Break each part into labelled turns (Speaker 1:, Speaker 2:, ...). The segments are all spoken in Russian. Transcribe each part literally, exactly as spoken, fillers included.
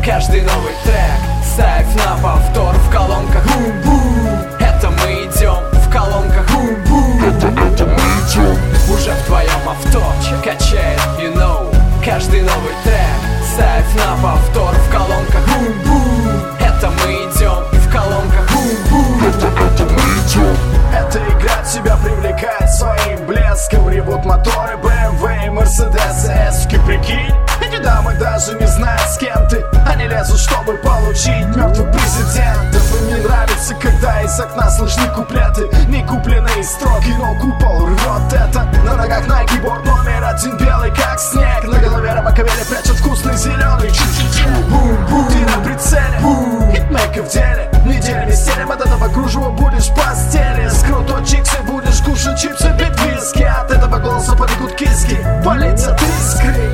Speaker 1: Каждый новый трек ставь на повтор в колонках. Бум-бум. Это мы идем в колонках. Бум-бум.
Speaker 2: Это, это мы идем.
Speaker 1: Уже в твоем авто качает, you know. Каждый новый трек ставь на повтор в колонках. Бум-бум. Это мы идем в колонках. Бум-бум.
Speaker 2: Это, это мы идем.
Speaker 3: Эта игра тебя привлекает своим блеском. Ревут моторы бэ эм вэ и Мерседес эски. Прикинь, эти дамы даже не знают, с кем ты. Они лезут, чтобы получить мертвых президентов. Им не нравится, когда из окна слышны куплеты. Не купленные строки, но купол рвет это. На ногах Nike борт номер один, белый как снег. На голове Робокавели прячут вкусный зеленый чу-чу-чу. Бум-бум, ты на прицеле. Хитмейкер в деле. Неделями стелем от этого кружева будешь в постели. С крутой чиксой будешь кушать чипсы, пить виски. От этого голоса побегут киски, полетят искры.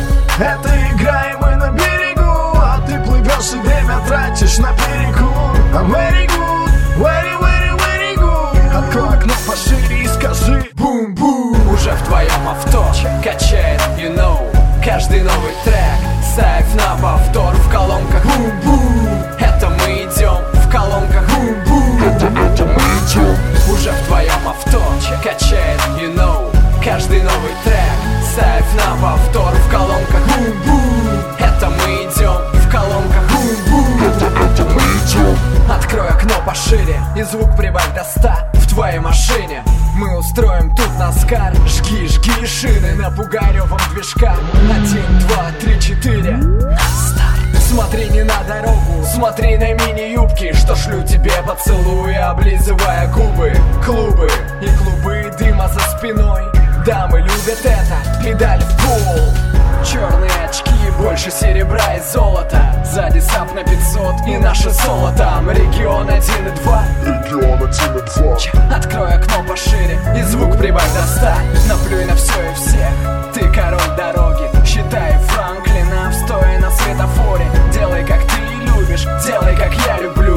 Speaker 3: Это игра, и мы на берегу. А ты плывешь и время тратишь на перекур. I'm very good, very, very, very good. Открой окно пошире и скажи бум-бум.
Speaker 1: Уже в твоем авто качает, you know. Каждый новый трек ставь на повтор в колонках. Бум-бум. Это мы идем в колонках. Бум-бум.
Speaker 2: Это, это мы идем.
Speaker 1: Уже в твоем авто качает, you know. Каждый новый трек ставь на повтор в колонках. Бум-бум. Это мы идем в колонках. Бум-бум.
Speaker 2: Это, это мы идем.
Speaker 1: Открой окно пошире и звук прибавь до ста в твоей машине. Мы устроим тут наскар. Жги, жги шины, напугай ревом движка. Один, два, три, четыре. На старт. Смотри не на дорогу, смотри на мини-юбки, что шлю тебе поцелуи, облизывая губы. Клубы и клубы дыма за спиной. Дамы любят это, педаль в пол. Черные очки, больше серебра и золота. Сзади сап на пятьсот и наше золото. Регион один и два.
Speaker 2: Регион один и два.
Speaker 1: Открой окно пошире и звук прибавь до ста. Наплюй на все и всех, ты король дороги. Считай Франклина, стоя на светофоре. Делай как ты любишь, делай как я люблю.